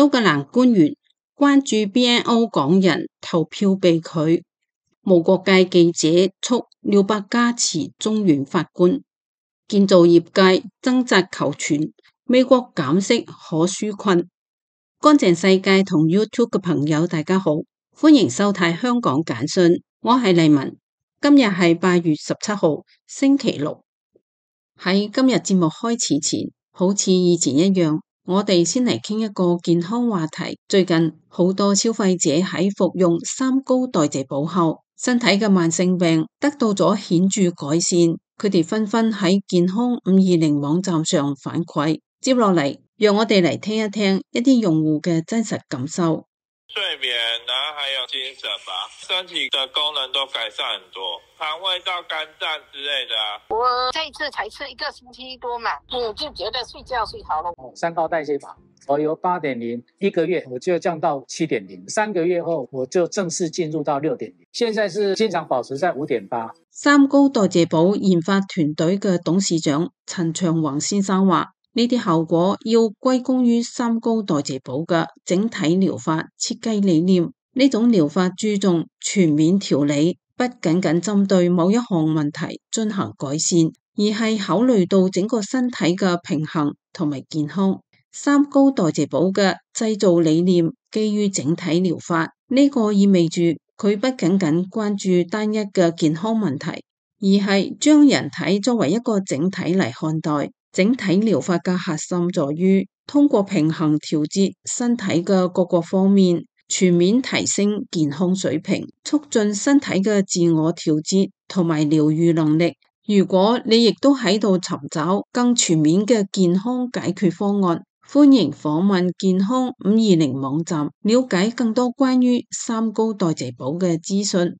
蘇格蘭官員關注 BNO 港人投票被拒，無國界記者促廖伯嘉辭中原法官，建造業界掙扎求存，美國減息可紓困。乾淨世界同 YouTube 嘅朋友大家好，歡迎收睇香港簡訊，我係麗文。今日係8月17號星期六。喺今日節目開始前，好似以前一樣，我哋先嚟傾一個健康話題。最近好多消費者喺服用三高代謝寶後，身體嘅慢性病得到咗顯著改善，佢哋紛紛喺健康520網站上反饋。接落嚟，讓我哋嚟聽一聽一啲用戶嘅真實感受。 睡眠，然後還有精神吧，身體的功能都改善很多，腸胃道、肝臟之類的啊。 我這一次才吃1個星期多嘛，我就覺得睡覺睡好了。 三高代謝法，我由8.0，一個月我就降到7.0，3個月後我就正式進入到6.0，現在是經常保持在5.8。 三高代謝寶研發團隊嘅董事長陳長宏先生話，呢啲效果要歸功於三高代謝寶嘅整體療法設計理念。呢種療法注重全面調理，不僅僅針對某一項問題進行改善，而係考慮到整個身體嘅平衡同埋健康。三高代謝寶嘅製造理念基於整體療法，呢個意味住佢不僅僅關注單一嘅健康問題，而係將人體作為一個整體嚟看待。整體療法嘅核心在於通過平衡調節身體嘅各個方面，全面提升健康水平，促進身體嘅自我調節同埋療癒能力。如果你亦都喺度尋找更全面嘅健康解決方案，歡迎訪問健康520網站，了解更多關於三高代謝寶嘅資訊。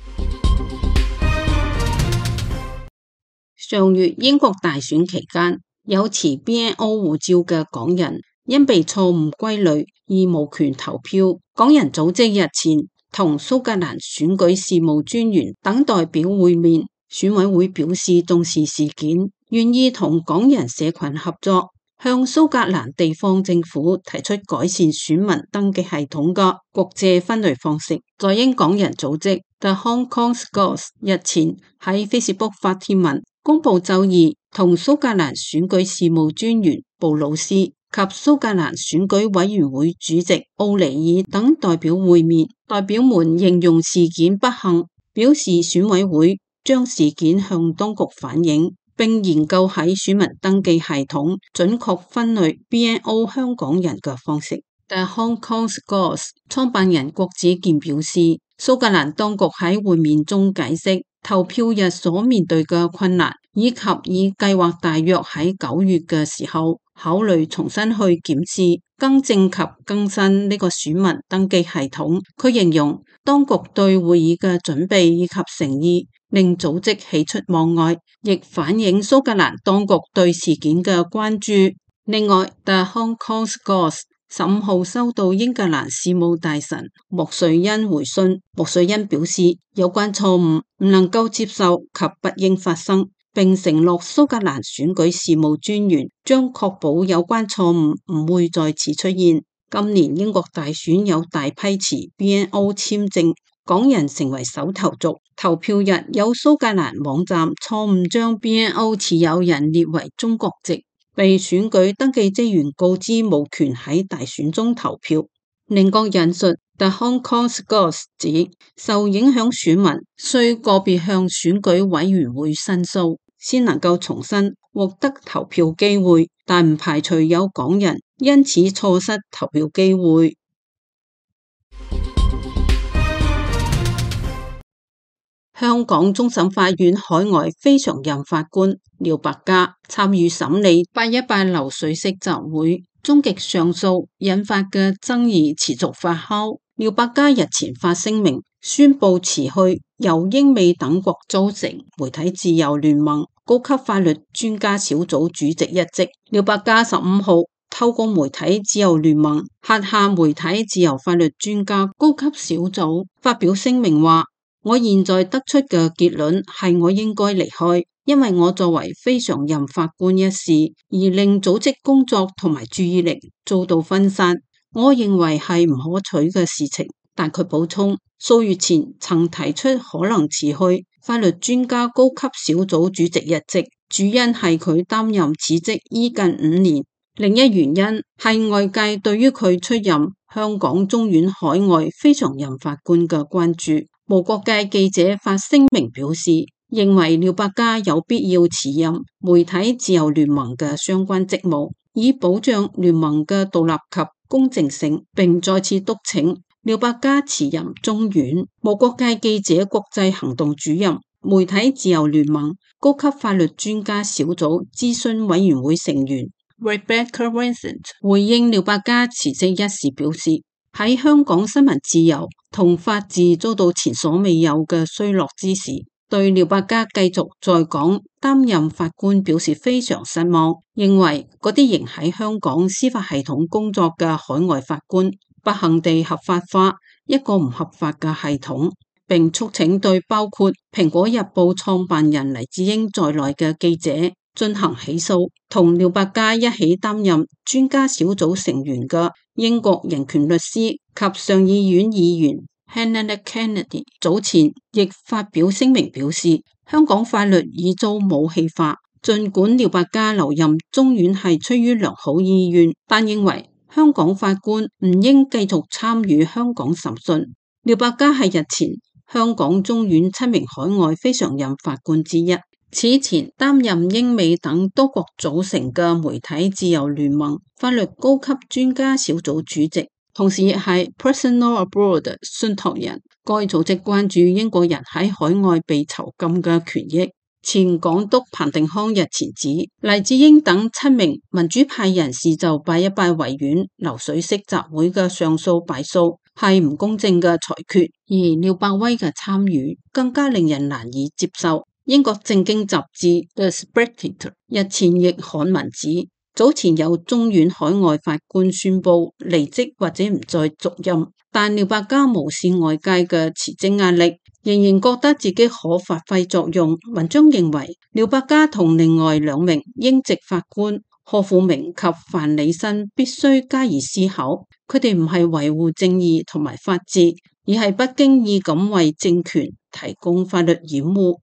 上月英國大選期間，有持 BNO 護照嘅港人因被錯誤歸類而無權投票。港人組織日前同蘇格蘭選舉事務專員等代表會面，選委會表示重視事件，願意同港人社群合作，向蘇格蘭地方政府提出改善選民登記系統嘅國際分類方式。在英港人組織 The Hong Kong Scots 日前喺 Facebook 發帖文，公布周二同蘇格蘭選舉事務專員布魯斯及蘇格蘭選舉委員會主席奧尼爾等代表會面。代表們形容事件不幸，表示選委會將事件向當局反映，並研究喺選民登記系統準確分類 BNO 香港人嘅方式。The Hong Kong Scots 創辦人郭子健表示，蘇格蘭當局喺會面中解釋投票日所面對嘅困難，以及已計劃大約喺9月嘅時候考慮重新去檢視、更正及更新呢個選民登記系統。佢形容當局對會議嘅準備以及誠意令組織喜出望外，亦反映蘇格蘭當局對事件嘅關注。另外 The Hong Kong Scots 15號收到英格蘭事務大臣莫瑞恩回信，莫瑞恩表示有關錯誤唔能夠接受及不應發生，並承諾蘇格蘭選舉事務專員將確保有關錯誤唔會再次出現。今年英國大選有大批持 BNO 簽證港人成為首投族，投票日有蘇格蘭網站錯誤將 BNO 持有人列為中國籍，被選舉登記職員告知無權喺大選中投票。另國引述 The Hong Kong Scots 指，受影響選民需個別向選舉委員會申訴，先能夠重新獲得投票機會，但唔排除有港人因此錯失投票機會。香港終審法院海外非常任法官廖伯嘉參與審理818流水式集會終極上訴引發嘅爭議持續發酵。廖伯嘉日前發聲明宣布辭去由英美等國組成媒體自由聯盟高級法律專家小組主席一職。廖伯嘉15號透過媒體自由聯盟轄下媒體自由法律專家高級小組發表聲明話，我現在得出嘅結論係我應該離開，因為我作為非常任法官一事而令組織工作同埋注意力遭到分散。 我認為係唔可取嘅事情。但佢補充，數月前曾提出可能辭去法律專家高級小組主席一職，主因係佢擔任此職已近5年。另一原因係外界對於佢出任香港中院海外非常任法官嘅關注。無國界記者發聲明表示，認為廖百嘉有必要辭任媒體自由聯盟嘅相關職務，以保障聯盟嘅獨立及公正性，並再次督請廖百嘉辭任中院無國界記者國際行動主任、媒體自由聯盟高級法律專家小組諮詢委員會成員 Rebecca Vincent 回應廖百嘉辭職一事表示，喺香港新聞自由同法治遭到前所未有嘅衰落之時，對廖百嘉繼續在港擔任法官表示非常失望，認為嗰啲仍喺香港司法系統工作嘅海外法官不幸地合法化一個唔合法嘅系統，並促請對包括蘋果日報創辦人黎智英在內嘅記者進行起訴。同廖百嘉一起擔任專家小組成員嘅英國人權律師及上議院議員 Hannah Kennedy 早前亦發表聲明表示，香港法律已遭武器化，儘管廖百嘉留任中院係出於良好意願，但認為香港法官唔應繼續參與香港審訊。廖百嘉係日前香港中院7名海外非常任法官之一，此前擔任英美等多國組成嘅媒體自由聯盟法律高級專家小組主席，同時亦係 Personal Abroad 信託人。該組織關注英國人喺海外被囚禁嘅權益。前港督彭定康日前指，黎智英等7名民主派人士就拜一拜維園流水式集會嘅上訴敗訴係唔公正嘅裁決，而廖百威嘅參與更加令人難以接受。英國正經雜誌 The Spectator 日前亦刊文指，早前有中院海外法官宣布離職或者唔再續任，但廖百嘉無視外界嘅辭職壓力，仍然覺得自己可發揮作用。文章認為，廖百嘉同另外2名英籍法官賀富明及范理新必須加以思考，佢哋唔係維護正義同埋法治，而係不經意咁為政權提供法律掩護。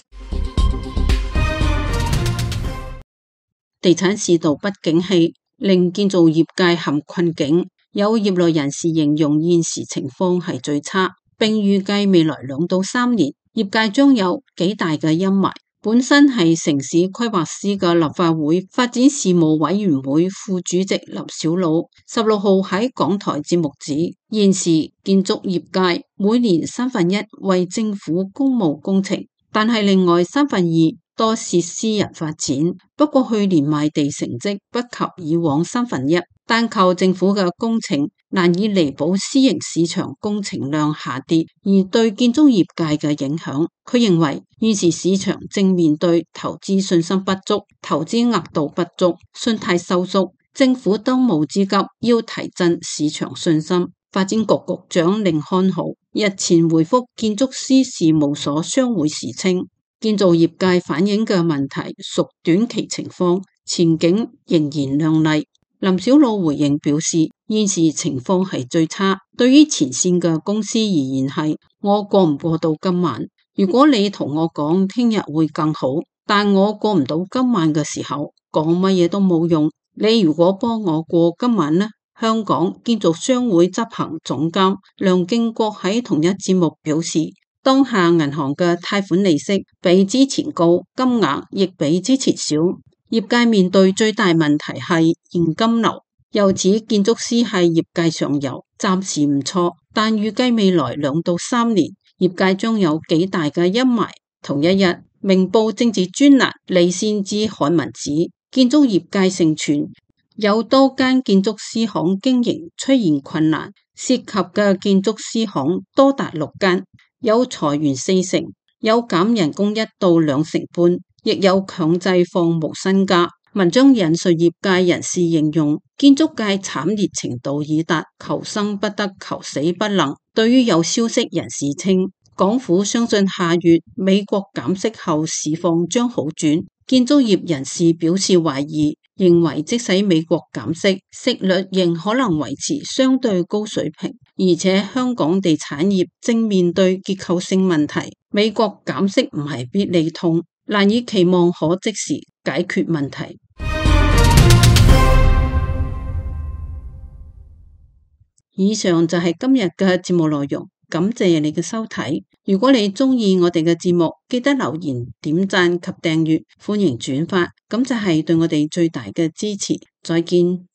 地產市道不景氣，令建造業界陷困境。有業內人士形容現時情況係最差，並預計未來2到3年，業界將有幾大嘅陰霾。本身係城市規劃師嘅立法會發展事務委員會副主席林筱魯16號喺港台節目指，現時建築業界每年1/3為政府公務工程，但係另外2/3多是私人發展。不過去年賣地成績不及以往1/3，單靠政府嘅工程難以彌補私營市場工程量下跌而對建築業界嘅影響。佢認為現時市場正面對投資信心不足、投資額度不足、信貸收縮，政府當務之急要提振市場信心。發展局局長甯漢豪日前回覆建築師事務所商會時稱，建造業界反映嘅問題屬短期情況，前景仍然亮麗。林筱魯回應表示，現時情況係最差，對於前線嘅公司而言係我過唔過到今晚。如果你同我講聽日會更好，但我過唔到今晚嘅時候，講乜嘢都冇用。你如果幫我過今晚呢？香港建築商會執行總監梁敬國喺同一節目表示，當下銀行嘅貸款利息比之前高，金額亦比之前少，業界面對最大問題係現金流。由此建築師係業界上游，暫時唔錯，但預計未來2到3年，業界將有幾大嘅陰霾。同一日，明報政治專欄李先知刊文指，建築業界盛傳有多間建築師行經營出現困難，涉及嘅建築師行多達6間，有裁員40%，有減人工1到2成半，亦有強制放無薪假。文章引述業界人士形容，建築界慘烈程度已達求生不得，求死不能。對於有消息人士稱，港府相信下月美國減息後市況將好轉，建築業人士表示懷疑。 認為即使美國減息，息率仍可能維持相對高水平，而且香港地產業正面對結構性問題，美國減息唔係必利痛，難以期望可即時解決問題。以上就係今日嘅節目內容，感謝你嘅收睇。如果你鍾意我哋嘅節目，記得留言、點讚及訂閱，歡迎轉發，咁就係對我哋最大嘅支持。再見。